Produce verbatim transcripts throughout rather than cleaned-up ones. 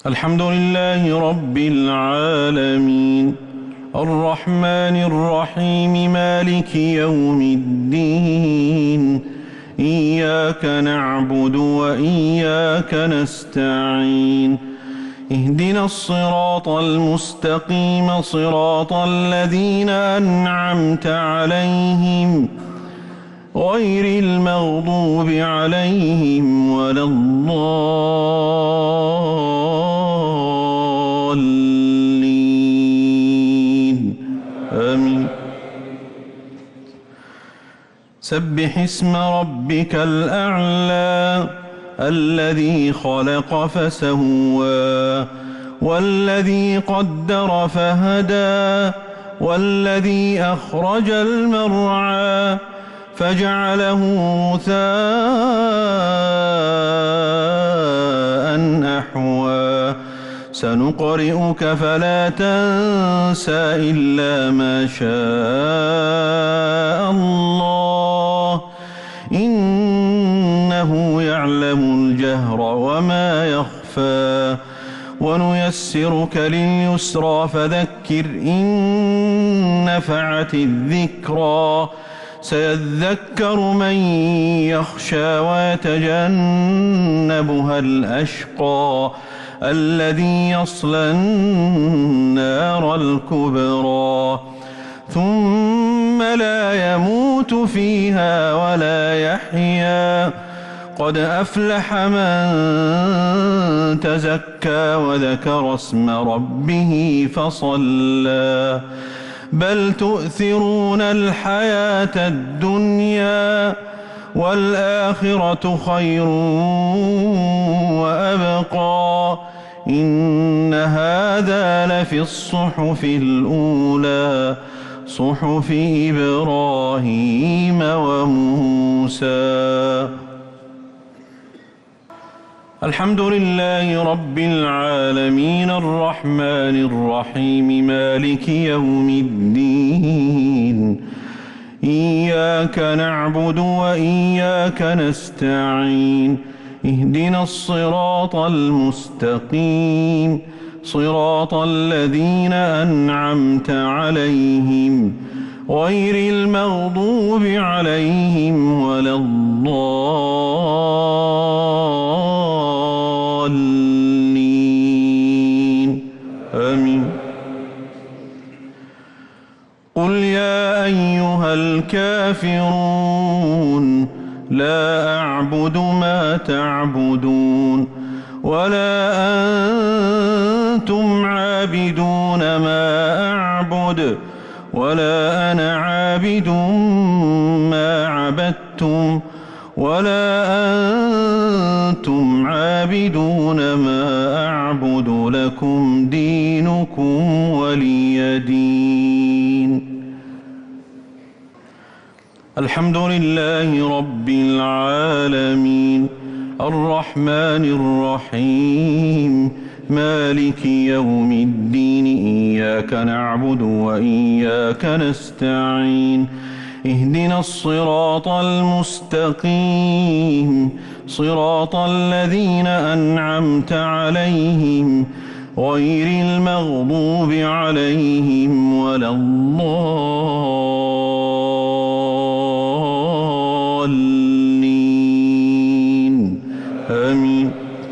الحمد لله رب العالمين الرحمن الرحيم مالك يوم الدين إياك نعبد وإياك نستعين اهدنا الصراط المستقيم صراط الذين أنعمت عليهم غير المغضوب عليهم ولا الضالين آمين. سبح اسم ربك الأعلى الذي خلق فسوى والذي قدر فهدى والذي أخرج المرعى فجعله غثاء أحوى سنقرئك فلا تنسى إلا ما شاء الله إنه يعلم الجهر وما يخفى ونيسرك لليسرى فذكر إن نفعت الذكرى سيذكر من يخشى ويتجنبها الأشقى الذي يصلى النار الكبرى ثم لا يموت فيها ولا يحيا قد أفلح من تزكى وذكر اسم ربه فصلى بل تؤثرون الحياة الدنيا والآخرة خير وأبقى إن هذا لفي الصحف الأولى صحف إبراهيم وموسى. الحمد لله رب العالمين الرحمن الرحيم مالك يوم الدين إياك نعبد وإياك نستعين اهدنا الصراط المستقيم صراط الذين أنعمت عليهم غير المغضوب عليهم ولا الضالين آمين. قل يا أيها الكافرون لا أعبد ما تعبدون ولا أنتم عابدون ما أعبد ولا أنا عابد ما عبدتم ولا أنتم عابدون ما أعبد لكم دينكم ولي دين. الحمد لله رب العالمين الرحمن الرحيم مالك يوم الدين إياك نعبد وإياك نستعين اهدنا الصراط المستقيم صراط الذين أنعمت عليهم غير المغضوب عليهم ولا الضالين آمين.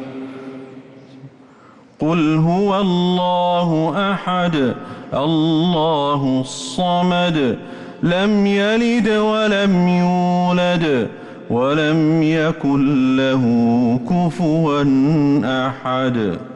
قل هو الله أحد الله الصمد لم يلد ولم يولد ولم يكن له كفوا أحد.